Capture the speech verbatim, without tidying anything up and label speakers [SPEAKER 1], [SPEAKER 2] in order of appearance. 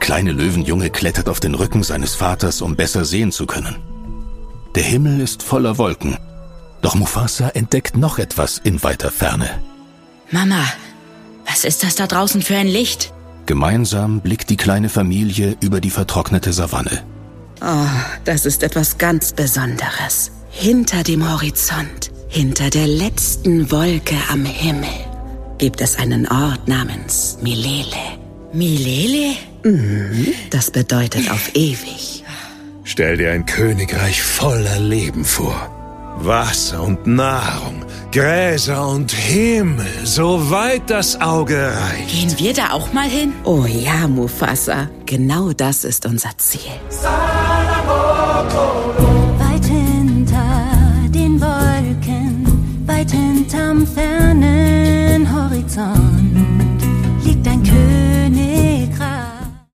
[SPEAKER 1] kleine Löwenjunge klettert auf den Rücken seines Vaters, um besser sehen zu können. Der Himmel ist voller Wolken, doch Mufasa entdeckt noch etwas in weiter Ferne.
[SPEAKER 2] Mama, was ist das da draußen für ein Licht?
[SPEAKER 1] Gemeinsam blickt die kleine Familie über die vertrocknete Savanne.
[SPEAKER 3] Oh, das ist etwas ganz Besonderes. Hinter dem Horizont, hinter der letzten Wolke am Himmel, gibt es einen Ort namens Milele.
[SPEAKER 2] Milele?
[SPEAKER 3] Mhm, das bedeutet auf ewig.
[SPEAKER 4] Stell dir ein Königreich voller Leben vor. Wasser und Nahrung, Gräser und Himmel, soweit das Auge reicht.
[SPEAKER 2] Gehen wir da auch mal hin?
[SPEAKER 3] Oh ja, Mufasa, genau das ist unser Ziel.